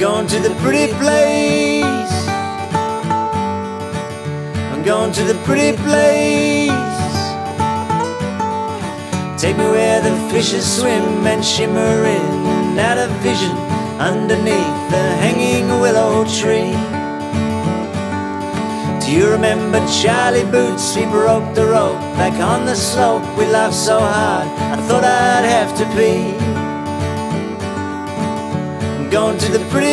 going to the pretty place. I'm going to the pretty place. Take me where the fishes swim and shimmering out of vision underneath the hanging willow tree. Do you remember Charlie Boots? He broke the rope back on the slope. We laughed so hard I thought I'd have to pee. I'm going to the pretty